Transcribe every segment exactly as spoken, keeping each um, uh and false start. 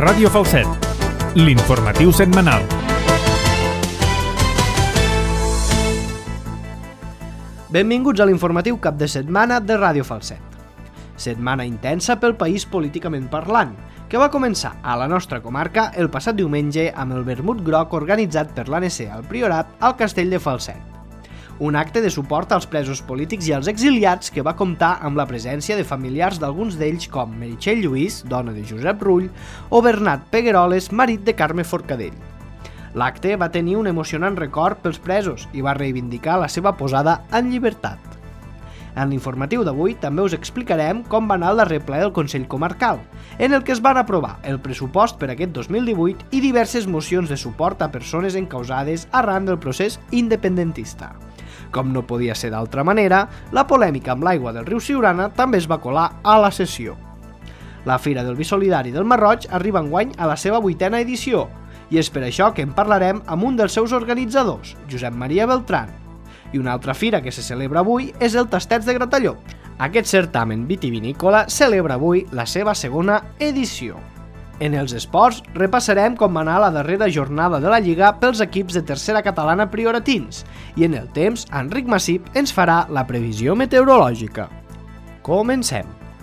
Ràdio Falset, l'informatiu setmanal. Benvinguts a l'informatiu cap de setmana de Ràdio Falset. Setmana intensa pel país políticament parlant, que va començar a la nostra comarca el passat diumenge amb el vermut groc organitzat per l'A N C al Priorat al Castell de Falset. Un acte de suport als presos polítics i als exiliats que va comptar amb la presència de familiars d'alguns d'ells com Meritxell Lluís, dona de Josep Rull, o Bernat Pegueroles, marit de Carme Forcadell. L'acte va tenir un emocionant record pels presos i va reivindicar la seva posada en llibertat. En l'informatiu d'avui també us explicarem com va anar el darrer ple del Consell Comarcal, en el que es van aprovar el pressupost per aquest dos mil divuit i diverses mocions de suport a persones encausades arran del procés independentista. Com no podia ser d'altra manera, la polèmica amb l'aigua del riu Siurana també es va colar a la sessió. La Fira del Vi Solidari del Marroig arriba enguany a la seva vuitena edició, i és per això que en parlarem amb un dels seus organitzadors, Josep Maria Beltran. I una altra fira que se celebra avui és el Tastets de Gratallops. Aquest certamen vitivinícola celebra avui la seva segona edició. En els esports, repassarem com va anar la darrera jornada de la Lliga pels equips de tercera catalana prioratins i en el temps, Enric Massip ens farà la previsió meteorològica. Comencem!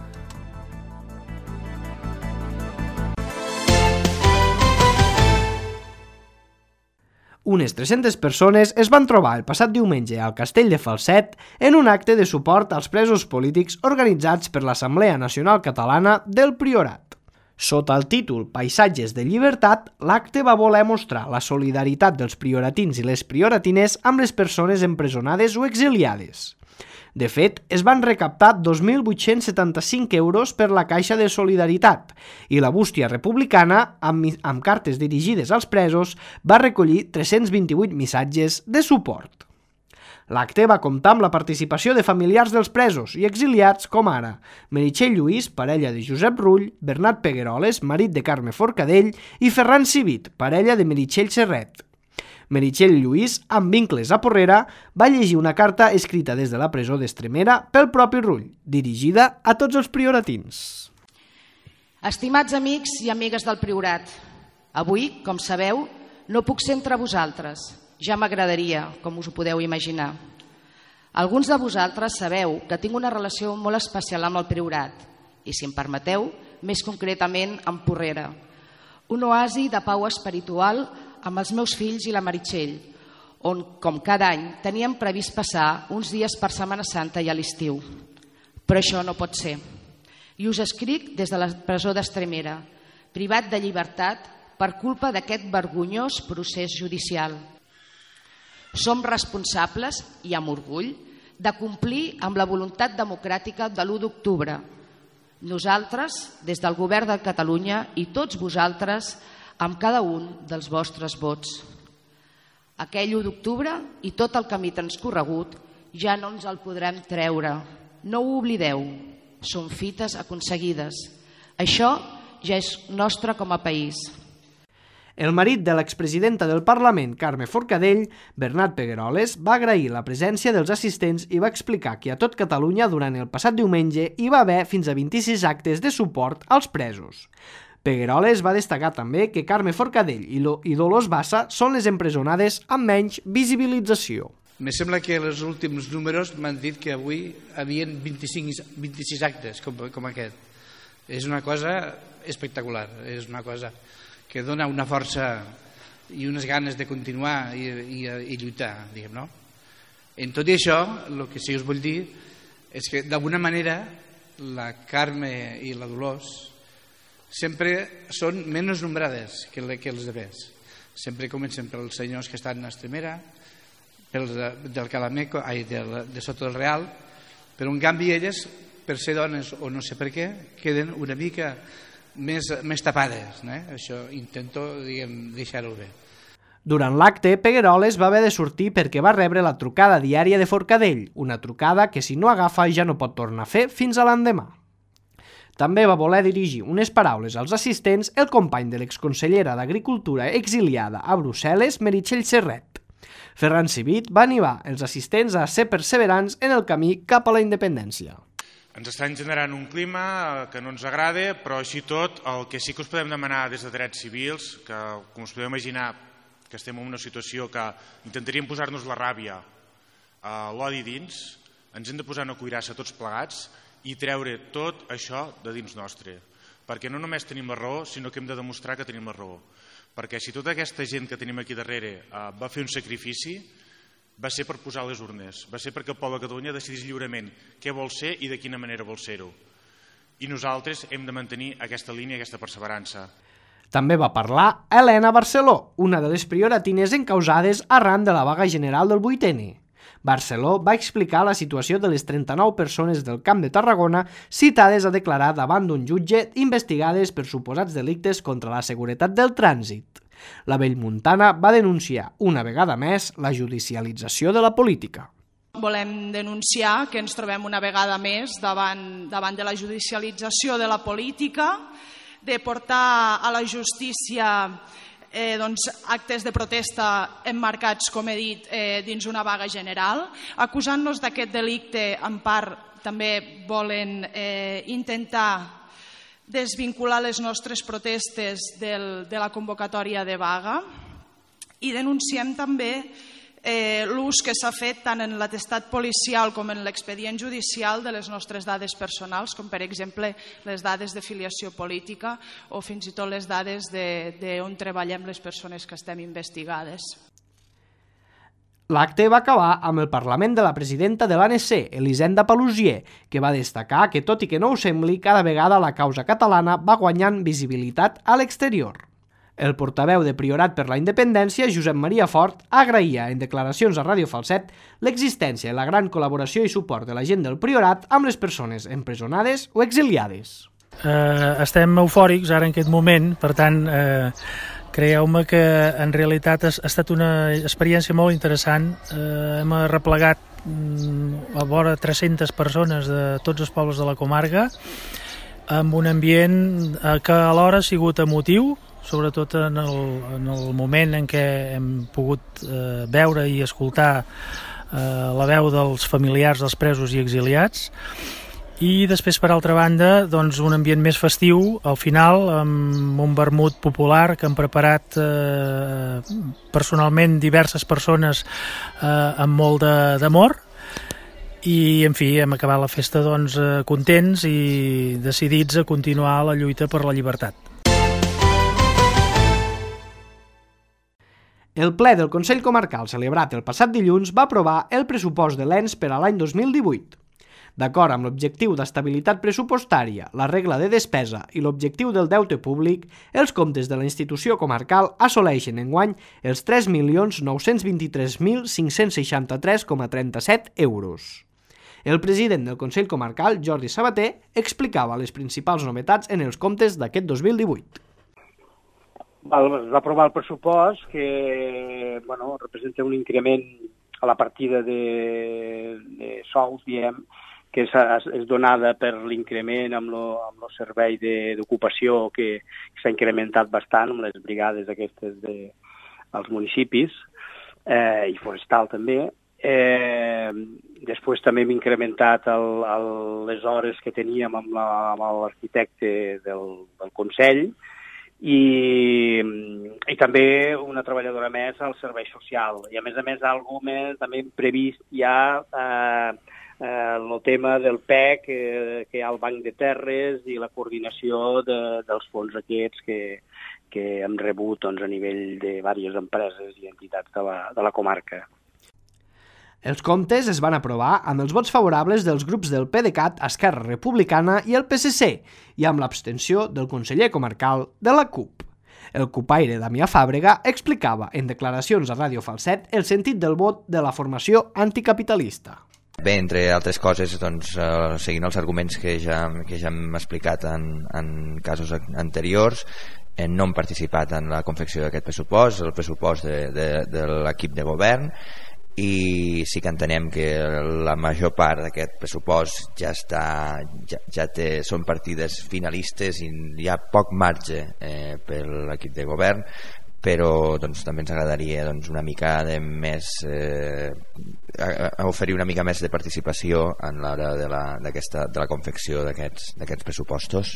Unes tres-centes persones es van trobar el passat diumenge al Castell de Falset en un acte de suport als presos polítics organitzats per l'Assemblea Nacional Catalana del Priorat. Sota el títol Paisatges de Llibertat, l'acte va voler mostrar la solidaritat dels prioratins i les prioratines amb les persones empresonades o exiliades. De fet, es van recaptar dos mil vuit-cents setanta-cinc euros per la Caixa de Solidaritat i la Bústia Republicana, amb, amb cartes dirigides als presos, va recollir tres-cents vint-i-vuit missatges de suport. L'acte va comptar amb la participació de familiars dels presos i exiliats com ara Meritxell Lluís, parella de Josep Rull, Bernat Pegueroles, marit de Carme Forcadell, i Ferran Civit, parella de Meritxell Serret. Meritxell Lluís, amb vincles a Porrera, va llegir una carta escrita des de la presó d'Estremera pel propi Rull, dirigida a tots els prioratins. Estimats amics i amigues del Priorat, avui, com sabeu, no puc ser entre vosaltres. Ja m'agradaria, com us ho podeu imaginar. Alguns de vosaltres sabeu que tinc una relació molt especial amb el Priorat i, si em permeteu, més concretament amb Porrera. Un oasi de pau espiritual amb els meus fills i la Meritxell, on, com cada any, teníem previst passar uns dies per Setmana Santa i a l'estiu. Però això no pot ser. I us escric des de la presó d'Estremera, privat de llibertat per culpa d'aquest vergonyós procés judicial. Som responsables, i amb orgull, de complir amb la voluntat democràtica de l'u d'octubre. Nosaltres, des del Govern de Catalunya, i tots vosaltres, amb cada un dels vostres vots. Aquell u d'octubre i tot el camí transcorregut ja no ens el podrem treure. No ho oblideu, són fites aconseguides. Això ja és nostre com a país. El marit de l'expresidenta del Parlament, Carme Forcadell, Bernat Pegueroles, va agrair la presència dels assistents i va explicar que a tot Catalunya durant el passat diumenge hi va haver fins a vint-i-sis actes de suport als presos. Pegueroles va destacar també que Carme Forcadell i Dolors Bassa són les empresonades amb menys visibilització. Me sembla que els últims números m'han dit que avui havien vint-i-cinc, vint-i-sis actes com, com aquest. És una cosa espectacular, és una cosa que dona una força i unes ganes de continuar i, i, i lluitar, diguem, no? En tot i això, el que sí us vull dir és que d'alguna manera la Carme i la Dolors sempre són menys nombrades que, que els demés. Sempre comencen pels senyors que estan a Estremera, pels de, del Calameco, ai, de, de Soto del Real, però en canvi elles, per ser dones o no sé per què, queden una mica més, més tapades, eh? Això intento, diguem, deixar-ho bé. Durant l'acte, Pegueroles va haver de sortir perquè va rebre la trucada diària de Forcadell, una trucada que si no agafa ja no pot tornar a fer fins a l'endemà. També va voler dirigir unes paraules als assistents el company de l'exconsellera d'Agricultura exiliada a Brussel·les, Meritxell Serret. Ferran Civit va animar els assistents a ser perseverants en el camí cap a la independència. Ens estan generant un clima que no ens agrada, però així tot el que sí que us podem demanar des de drets civils, que com us podeu imaginar que estem en una situació que intentaríem posar-nos la ràbia, l'odi dins, ens hem de posar una cuirassa tots plegats i treure tot això de dins nostre, perquè no només tenim la raó, sinó que hem de demostrar que tenim la raó. Perquè si tota aquesta gent que tenim aquí darrere va fer un sacrifici, va ser per posar les urnes, va ser perquè el poble de Catalunya decidís lliurement què vol ser i de quina manera vol ser-ho. I nosaltres hem de mantenir aquesta línia, aquesta perseverança. També va parlar Helena Barceló, una de les prioratines encausades arran de la vaga general del vuit ene. Barceló va explicar la situació de les trenta-nou persones del Camp de Tarragona citades a declarar davant d'un jutge investigades per suposats delictes contra la seguretat del trànsit. La Bellmuntana va denunciar una vegada més la judicialització de la política. Volem denunciar que ens trobem una vegada més davant, davant de la judicialització de la política, de portar a la justícia Eh, doncs, actes de protesta emmarcats, com he dit, eh, dins una vaga general. Acusant-nos d'aquest delicte, en part també volen eh, intentar desvincular les nostres protestes del, de la convocatòria de vaga, i denunciem també eh, l'ús que s'ha fet tant en l'atestat policial com en l'expedient judicial de les nostres dades personals, com per exemple les dades de filiació política o fins i tot les dades d'on treballem les persones que estem investigades. L'acte va acabar amb el parlament de la presidenta de l'A N C, Elisenda Paluzie, que va destacar que, tot i que no ho sembli, cada vegada la causa catalana va guanyant visibilitat a l'exterior. El portaveu de Priorat per la Independència, Josep Maria Fort, agraïa en declaracions a Ràdio Falset l'existència i la gran col·laboració i suport de la gent del Priorat amb les persones empresonades o exiliades. Eh, estem eufòrics ara en aquest moment, per tant, eh, creieu-me que en realitat ha estat una experiència molt interessant. Eh, hem arreplegat mm, a vora tres-centes persones de tots els pobles de la comarca, amb un ambient que alhora ha sigut emotiu, sobretot en el, en el moment en què hem pogut eh, veure i escoltar eh, la veu dels familiars dels presos i exiliats, i després, per altra banda, doncs, un ambient més festiu, al final, amb un vermut popular que han preparat eh, personalment diverses persones eh, amb molt d'amor, i, en fi, hem acabat la festa doncs, contents i decidits a continuar la lluita per la llibertat. El ple del Consell Comarcal celebrat el passat dilluns va aprovar el pressupost de l'E N S per a l'any dos mil divuit. D'acord amb l'objectiu d'estabilitat pressupostària, la regla de despesa i l'objectiu del deute públic, els comptes de la institució comarcal assoleixen enguany els tres milions nou-cents vint-i-tres mil cinc-cents seixanta-tres coma trenta-set euros. El president del Consell Comarcal, Jordi Sabater, explicava les principals novetats en els comptes d'aquest dos mil divuit. Es va aprovar el pressupost que bueno, representa un increment a la partida de, de sous, diem, que és, és donada per l'increment amb el servei d'ocupació que s'ha incrementat bastant amb les brigades aquestes de, als municipis eh, i forestal també. Eh, després també hem incrementat el, el, les hores que teníem amb l'arquitecte del, del Consell, I, i també una treballadora més al servei social. I a més a més, algo més també previst ja eh, eh, el tema del P E C, eh, que hi ha el Banc de Terres i la coordinació de, dels fons aquests que, que hem rebut doncs, a nivell de diverses empreses i entitats de la, de la comarca. Els comptes es van aprovar amb els vots favorables dels grups del PDeCAT, Esquerra Republicana i el P S C i amb l'abstenció del conseller comarcal de la C U P. El cupaire Damià Fàbrega explicava en declaracions a Ràdio Falset el sentit del vot de la formació anticapitalista. Bé, entre altres coses, doncs, eh, seguint els arguments que ja, que ja hem explicat en, en casos anteriors, eh, no hem participat en la confecció d'aquest pressupost, el pressupost de, de, de l'equip de govern, i sí que entenem que la major part d'aquest pressupost ja està ja, ja té, són partides finalistes i hi ha poc marge eh, per l'equip de govern però doncs, també ens agradaria doncs, una mica de més eh, a, a oferir una mica més de participació en l'hora de la, d'aquesta, de la confecció d'aquests, d'aquests pressupostos.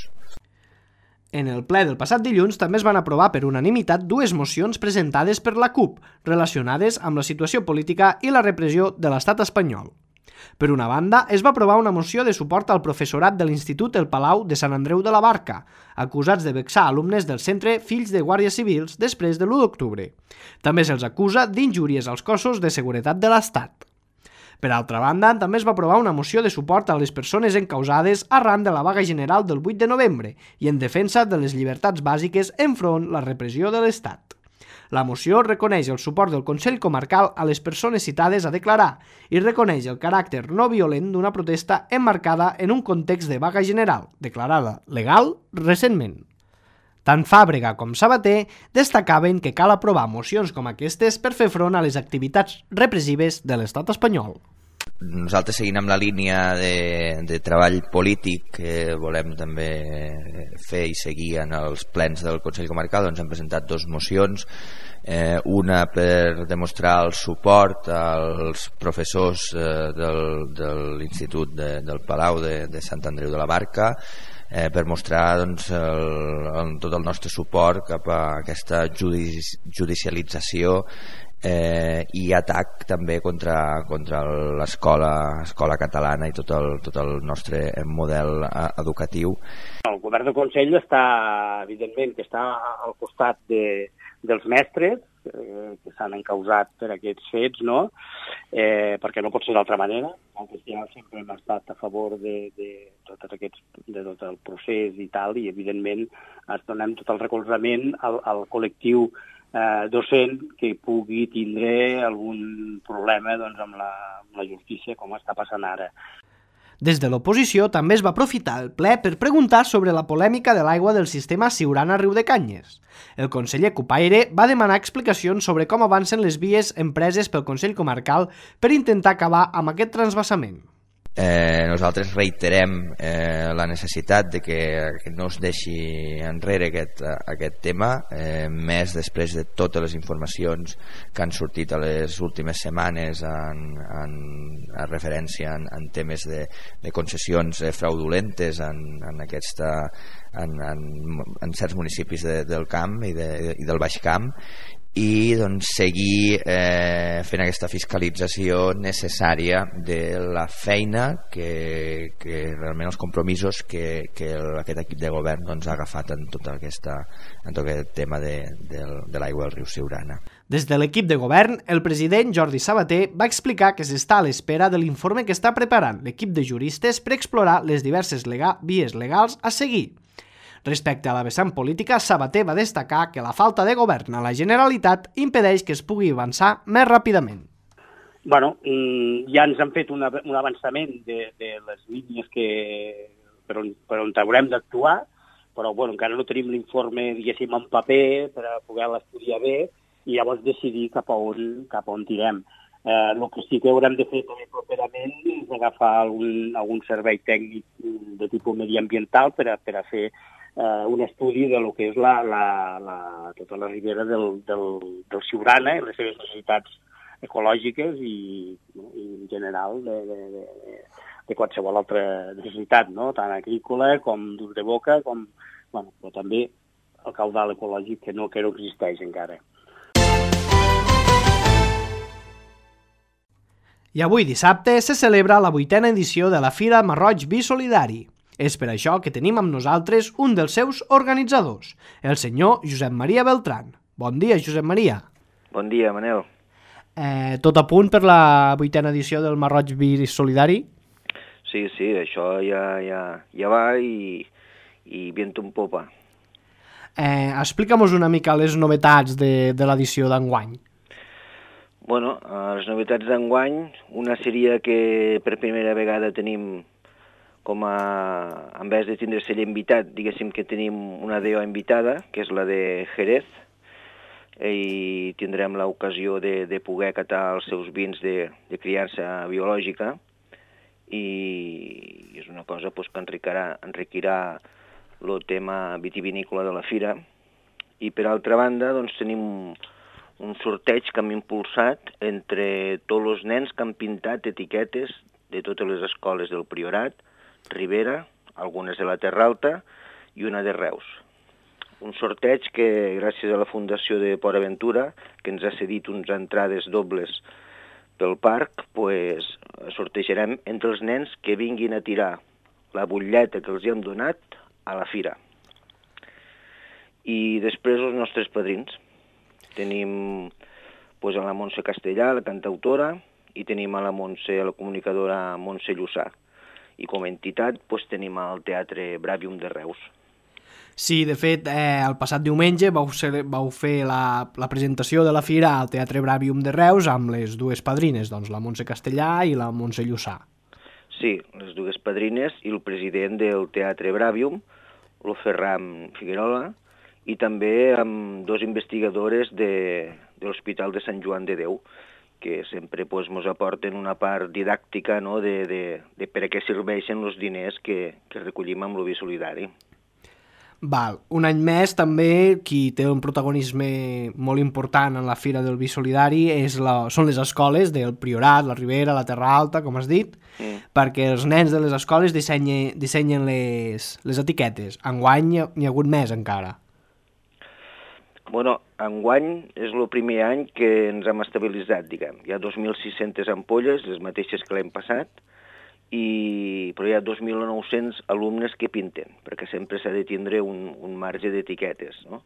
En el ple del passat dilluns també es van aprovar per unanimitat dues mocions presentades per la CUP relacionades amb la situació política i la repressió de l'estat espanyol. Per una banda, es va aprovar una moció de suport al professorat de l'Institut El Palau de Sant Andreu de la Barca, acusats de vexar alumnes del centre Fills de Guàrdies Civils després de l'u d'octubre. També se'ls acusa d'injúries als cossos de seguretat de l'Estat. Per altra banda, també es va aprovar una moció de suport a les persones encausades arran de la vaga general del vuit de novembre i en defensa de les llibertats bàsiques enfront la repressió de l'Estat. La moció reconeix el suport del Consell Comarcal a les persones citades a declarar i reconeix el caràcter no violent d'una protesta emmarcada en un context de vaga general, declarada legal recentment. Tant Fàbrega com Sabater destacaven que cal aprovar mocions com aquestes per fer front a les activitats repressives de l'estat espanyol. Nosaltres seguint amb la línia de, de treball polític que volem també fer i seguir en els plens del Consell Comarcal, doncs hem presentat dues mocions, eh, una per demostrar el suport als professors eh, del, de l'Institut de, del Palau de, de Sant Andreu de la Barca, eh, per mostrar doncs, el, el, tot el nostre suport cap a aquesta judici, judicialització eh, i atac també contra, contra l'escola escola catalana i tot el, tot el nostre model educatiu. El govern del Consell està, evidentment, que està al costat de, dels mestres eh, que s'han encausat per aquests fets, no? Eh, perquè no pot ser d'altra manera. El cristià sempre hem estat a favor de, de, tot aquests, de tot el procés i tal, i evidentment es donem tot el recolzament al, al col·lectiu eh, docent que pugui tindre algun problema doncs, amb, la, amb la justícia, com està passant ara. Des de l'oposició també es va aprofitar el ple per preguntar sobre la polèmica de l'aigua del sistema Siurana-Riudecanyes. El conseller Cupaire va demanar explicacions sobre com avancen les vies empreses pel Consell Comarcal per intentar acabar amb aquest transvasament. Eh, nosaltres reiterem eh, la necessitat de que, que no es deixi enrere aquest, aquest tema, eh, més després de totes les informacions que han sortit a les últimes setmanes en, en, en referència en, en temes de, de concessions eh, fraudulentes en, en, aquesta, en, en, en certs municipis de, del camp i, de, i del Baix Camp, i doncs, seguir eh, fent aquesta fiscalització necessària de la feina que, que realment els compromisos que, que aquest equip de govern doncs, ha agafat en tot, aquesta, en tot aquest tema de, de, de l'aigua del riu Siurana. Des de l'equip de govern, el president Jordi Sabater va explicar que s'està a l'espera de l'informe que està preparant l'equip de juristes per explorar les diverses lega- vies legals a seguir. Respecte a la vessant política, Sabater va destacar que la falta de govern a la Generalitat impedeix que es pugui avançar més ràpidament. Bueno, ja ens han fet una, un avançament de, de les línies que, per, on, per on haurem d'actuar, però bueno, encara no tenim l'informe, diguéssim, en paper per a poder l'estudiar bé i llavors decidir cap a on, cap a on tirem. Eh, el que sí que haurem de fer també properament és agafar algun, algun servei tècnic de tipus mediambiental per a, per a fer eh, un estudi de lo que és la, la, la, tota la ribera del, del, del Siurana i les seves necessitats ecològiques i, no, i en general de, de, de, de qualsevol altra necessitat, no? Tant agrícola com d'ús de boca, com, bueno, però també el caudal ecològic que no, que no existeix encara. I avui dissabte se celebra la vuitena edició de la Fira Marroig Vi Solidari. És per això que tenim amb nosaltres un dels seus organitzadors, el senyor Josep Maria Beltran. Bon dia, Josep Maria. Bon dia, Manel. Eh, tot a punt per la vuitena edició del Marroig Vi Solidari? Sí, sí, això ja, ja, ja va i, i viento en popa. Eh, Explica'm-nos una mica les novetats de, de l'edició d'enguany. Bueno, les novetats d'enguany, una seria que per primera vegada tenim com a, en vez de tindre celler invitat, diguéssim que tenim una D O invitada, que és la de Jerez, i tindrem l'ocasió de, de poder catar els seus vins de, de criança biològica, i és una cosa pues, que enriquirà, enriquirà el tema vitivinícola de la fira, I per altra banda doncs, tenim un sorteig que hem impulsat entre tots els nens que han pintat etiquetes de totes les escoles del Priorat, Ribera, algunes de la Terra Alta i una de Reus. Un sorteig que, gràcies a la Fundació de Port Aventura, que ens ha cedit uns entrades dobles pel parc, pues, sortejarem entre els nens que vinguin a tirar la butlleta que els hi hem donat a la fira. I després els nostres padrins. Tenim pues, a la Montse Castellà, la cantautora, i tenim a la Montse, a la comunicadora Montse Llussà. I com a entitat pues, tenim el Teatre Bràvium de Reus. Sí, de fet, eh, el passat diumenge vau, ser, vau fer la, la presentació de la fira al Teatre Bràvium de Reus amb les dues padrines, doncs la Montse Castellà i la Montse Llussà. Sí, les dues padrines i el president del Teatre Bràvium, el Ferran Figuerola, i també amb dos investigadores de, de l'Hospital de Sant Joan de Déu, que sempre pues, mos aporten una part didàctica, no?, de, de, de per a què serveixen els diners que, que recollim amb l'Ovi Solidari. Val. Un any més també qui té un protagonisme molt important en la Fira del Vi Solidari és la, són les escoles del Priorat, la Ribera, la Terra Alta, com has dit, mm. perquè els nens de les escoles dissenyen, dissenyen les, les etiquetes. Enguany n'hi ha hagut més encara. Bueno, enguany és el primer any que ens hem estabilitzat, diguem. Hi ha dos mil sis-centes ampolles, les mateixes que l'any passat, i... però hi ha dos mil nou-cents alumnes que pinten, perquè sempre s'ha de tindre un, un marge d'etiquetes, no?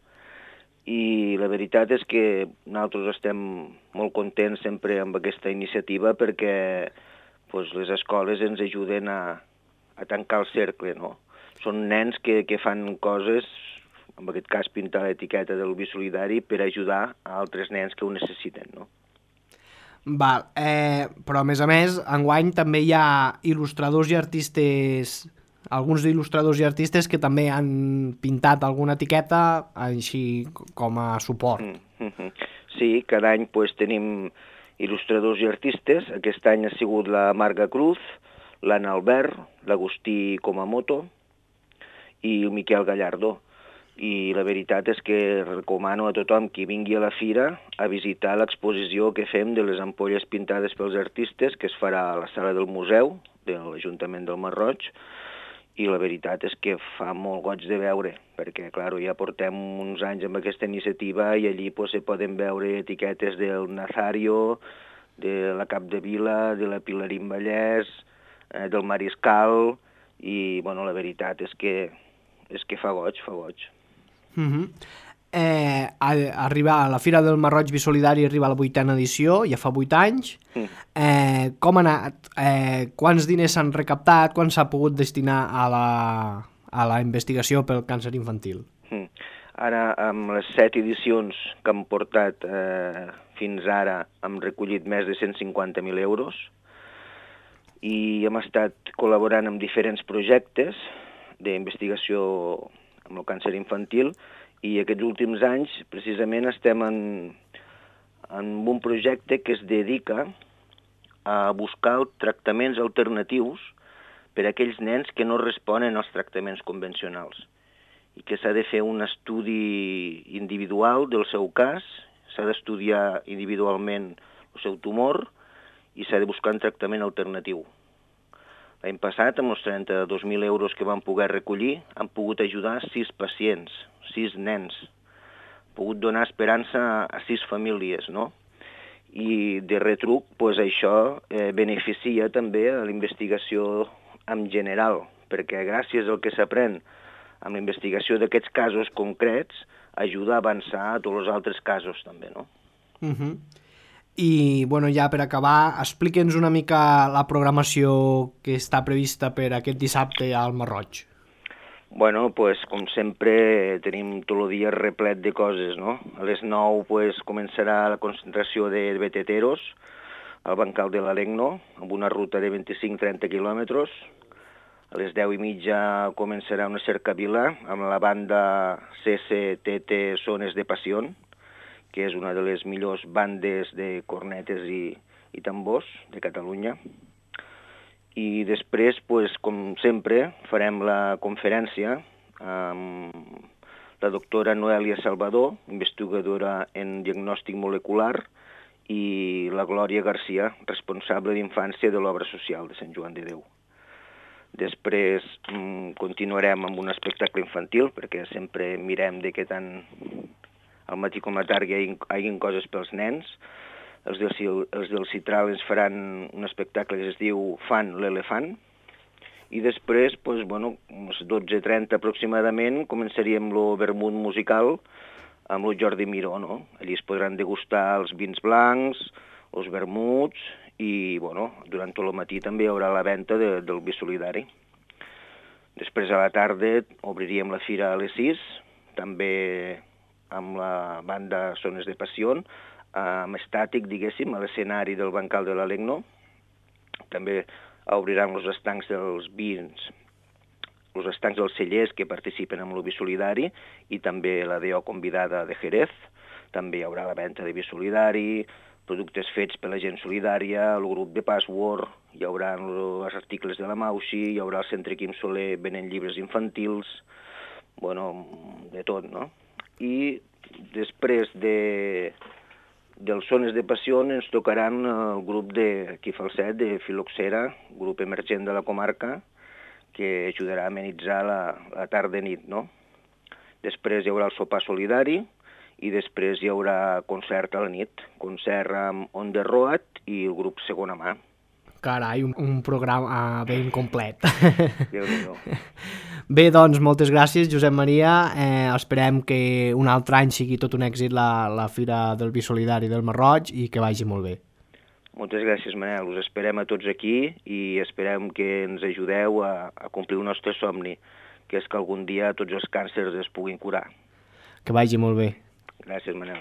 I la veritat és que nosaltres estem molt contents sempre amb aquesta iniciativa perquè pues, les escoles ens ajuden a, a tancar el cercle, no? Són nens que, que fan coses, en aquest cas pintar l'etiqueta del Vi Solidari, per ajudar a altres nens que ho necessiten, no? Val, eh, però a més a més, enguany també hi ha il·lustradors i artistes, alguns il·lustradors i artistes que també han pintat alguna etiqueta així com a suport. Mm-hmm. Sí, cada any pues, tenim il·lustradors i artistes. Aquest any ha sigut la Marga Cruz, l'Anna Albert, l'Agustí Komamoto i el Miquel Gallardo. I la veritat és que recomano a tothom qui vingui a la fira a visitar l'exposició que fem de les ampolles pintades pels artistes, que es farà a la sala del museu de l'Ajuntament del Masroig, i la veritat és que fa molt goig de veure, perquè clar, ja portem uns anys amb aquesta iniciativa i allí pues, se poden veure etiquetes del Nazario, de la Capdevila, de la Pilarín Vallès, eh, del Mariscal, i bueno, la veritat és que, és que fa goig, fa goig. Uh-huh. eh, a, arribar a la Fira del Masroig Vi Solidari arriba a la vuitena edició, ja fa vuit anys. Mm. Eh, com ha anat? Eh, quants diners s'han recaptat? Quant s'ha pogut destinar a la, a la investigació pel càncer infantil? Mm. Ara, amb les set edicions que hem portat eh, fins ara, hem recollit més de cent cinquanta mil euros i hem estat col·laborant amb diferents projectes d'investigació amb el càncer infantil, i aquests últims anys precisament estem en, en un projecte que es dedica a buscar tractaments alternatius per a aquells nens que no responen als tractaments convencionals i que s'ha de fer un estudi individual del seu cas, s'ha d'estudiar individualment el seu tumor i s'ha de buscar un tractament alternatiu. L'any passat, amb els trenta-dos mil euros que vam poder recollir, han pogut ajudar sis pacients, sis nens. Han pogut donar esperança a sis famílies, no? I de retruc, pues, això eh, beneficia també a la investigació en general, perquè gràcies al que s'aprèn amb la investigació d'aquests casos concrets, ajuda a avançar a tots els altres casos també, no? Uh-huh. I, bueno, ja per acabar, explica'ns una mica la programació que està prevista per aquest dissabte al Masroig. Bueno, pues, com sempre, tenim tot el dia replet de coses, no? A les nou pues, començarà la concentració de beteteros al bancal de l'Alegno, amb una ruta de vint-i-cinc a trenta quilòmetres. A les deu i mitja començarà una cercavila amb la banda C C T T Sones de Pasión, que és una de les millors bandes de cornetes i, i tambors de Catalunya. I després, pues, com sempre, farem la conferència amb la doctora Noelia Salvador, investigadora en diagnòstic molecular, i la Glòria Garcia, responsable d'infància de l'obra social de Sant Joan de Déu. Després mmm, continuarem amb un espectacle infantil, perquè sempre mirem de que tant al matí com a tard hi hagi, hi hagi coses pels nens. Els del, els del Citral ens faran un espectacle que es diu Fan l'elefant, i després, doncs, bueno, a les dotze trenta aproximadament, començaríem el vermut musical amb el Jordi Miró, no? Allí es podran degustar els vins blancs, els vermuts, i, bueno, durant tot el matí també hi haurà la venda de, del vi solidari. Després, a la tarda, obriríem la fira a les sis, també amb la banda Sones de Passió, amb estàtic, diguéssim, a l'escenari del bancal de l'Alegno. També obriran els estancs dels vins, els estancs dels cellers que participen en el vi solidari, i també la D O convidada de Jerez. També hi haurà la venda de vi solidari, productes fets per la gent solidària, el grup de Password, hi haurà els articles de la Mauxi, hi haurà el Centre Quim Soler venent llibres infantils, bueno, de tot, no? I després de... dels Sones de Passió ens tocaran el grup d'aquí Falset, de Filoxera, grup emergent de la comarca, que ajudarà a amenitzar la, la tarda-nit, no? Després hi haurà el sopar solidari i després hi haurà concert a la nit, concert amb On the Road i el grup Segona Mà. Carai, un, un programa ben complet. Déu-n'hi-do. Bé, doncs, moltes gràcies, Josep Maria. Eh, esperem que un altre any sigui tot un èxit la, la Fira del Vi Solidari del Masroig i que vagi molt bé. Moltes gràcies, Manel. Us esperem a tots aquí i esperem que ens ajudeu a, a complir el nostre somni, que és que algun dia tots els càncers es puguin curar. Que vagi molt bé. Gràcies, Manel.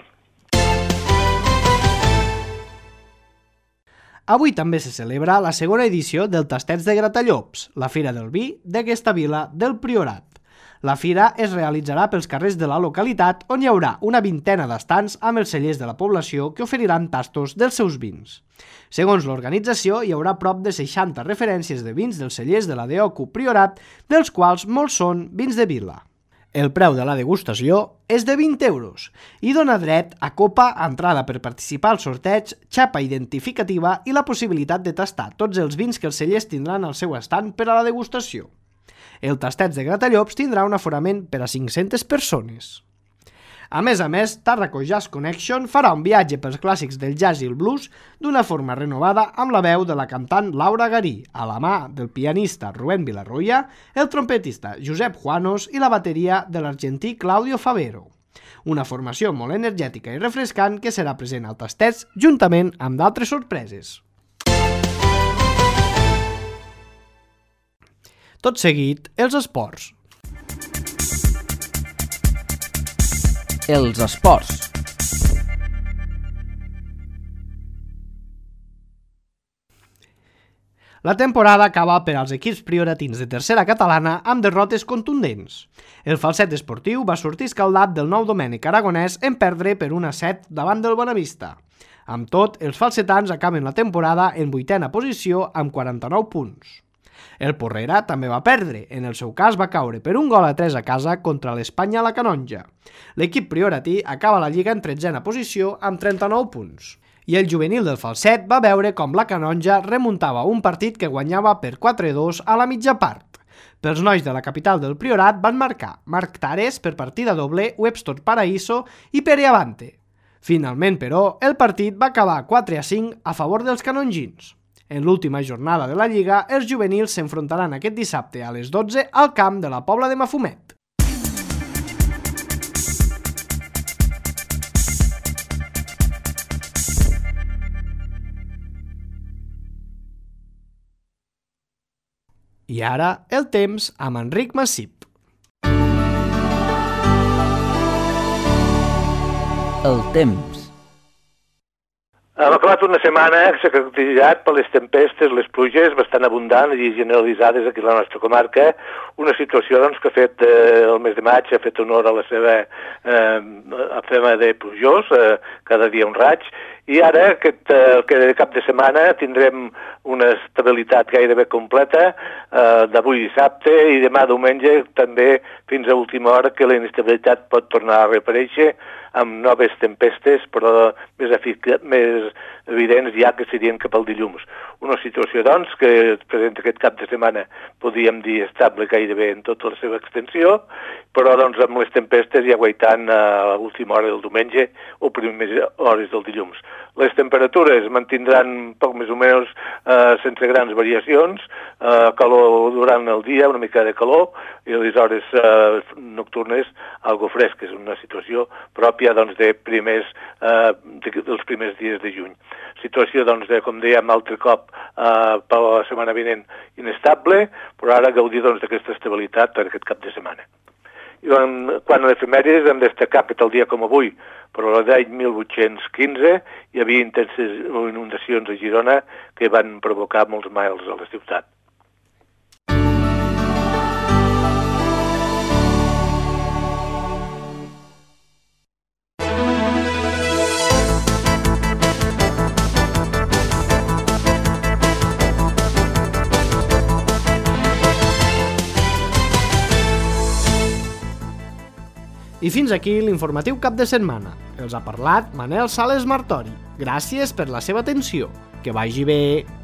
Avui també se celebra la segona edició del Tastets de Gratallops, la Fira del Vi d'aquesta vila del Priorat. La fira es realitzarà pels carrers de la localitat, on hi haurà una vintena d'estants amb els cellers de la població que oferiran tastos dels seus vins. Segons l'organització, hi haurà prop de seixanta referències de vins dels cellers de la D O C U Priorat, dels quals molts són vins de vila. El preu de la degustació és de vint euros i dona dret a copa, entrada per participar al sorteig, xapa identificativa i la possibilitat de tastar tots els vins que els cellers tindran al seu estand per a la degustació. El Tastets de Gratallops tindrà un aforament per a cinc-centes persones. A més a més, Tarraco Jazz Connection farà un viatge pels clàssics del jazz i el blues d'una forma renovada amb la veu de la cantant Laura Garí, a la mà del pianista Rubén Vilarroya, el trompetista Josep Juanos i la bateria de l'argentí Claudio Favero. Una formació molt energètica i refrescant que serà present al Tastets juntament amb d'altres sorpreses. Tot seguit, els esports. Els esports. La temporada acaba per als equips prioratins de tercera catalana amb derrotes contundents. El Falset Esportiu va sortir escaldat del Nou Domènec Aragonès en perdre per un a set davant del Bonavista. Amb tot, els falsetans acaben la temporada en vuitena posició amb quaranta-nou punts. El Porrera també va perdre, en el seu cas va caure per un gol a tres a casa contra l'Espanya a la Canonja. L'equip prioratí acaba la Lliga en tretzena posició amb trenta-nou punts. I el juvenil del Falset va veure com la Canonja remuntava un partit que guanyava per quatre a dos a la mitja part. Pels nois de la capital del Priorat van marcar Marc Tares per partida doble, Webster Paraíso i Pere Avante. Finalment, però, el partit va acabar quatre a cinc a favor dels canongins. En l'última jornada de la Lliga, els juvenils s'enfrontaran aquest dissabte a les dotze al camp de la Pobla de Mafumet. I ara, el temps amb Enric Massip. El temps. Hem acabat una setmana que s'ha caracteritzat per les tempestes, les pluges bastant abundants i generalitzades aquí a la nostra comarca. Una situació doncs, que ha fet eh, el mes de maig, ha fet honor a la seva eh, fama de plujós, eh, cada dia un raig, I ara, aquest, el que de cap de setmana, tindrem una estabilitat gairebé completa, eh, d'avui dissabte i demà diumenge també fins a última hora, que la inestabilitat pot tornar a reaparèixer amb noves tempestes, però més, efic- més evidents ja que serien cap al dilluns. Una situació, doncs, que presenta aquest cap de setmana, podríem dir, estable gairebé en tota la seva extensió, però doncs, amb les tempestes ja guaitant a l'última hora del diumenge o primeres hores del dilluns. Les temperatures mantindran poc més o menys eh, sense grans variacions, eh, calor durant el dia, una mica de calor, i les hores eh, nocturnes algo fresques, una situació pròpia doncs, de primers, eh, de, dels primers dies de juny. Situació, doncs, de, com dèiem, altre cop eh, per la setmana vinent inestable, però ara gaudir doncs, d'aquesta estabilitat per aquest cap de setmana. I en, quan a l'efemèrides hem destacat que tal dia com avui, però l'any mil vuit-cents quinze, hi havia intenses inundacions a Girona que van provocar molts mals a la ciutat. I fins aquí l'informatiu cap de setmana. Els ha parlat Manel Sales Martori. Gràcies per la seva atenció. Que vagi bé.